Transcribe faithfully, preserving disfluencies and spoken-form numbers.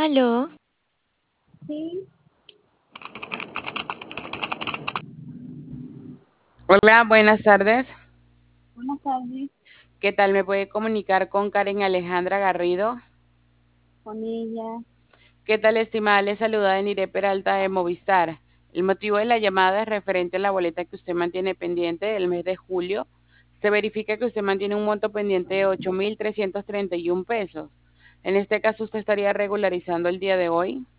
Aló, Sí, Hola, buenas tardes. buenas tardes ¿Qué tal? ¿Me puede comunicar con Karen Alejandra Garrido? con ella. ¿Qué tal, estimada? Le saluda Nire Peralta de Movistar. El motivo de la llamada es referente a la boleta que usted mantiene pendiente del mes de julio. Se verifica que usted mantiene un monto pendiente de ocho mil trescientos treinta y uno pesos. En este caso, usted estaría regularizando el día de hoy.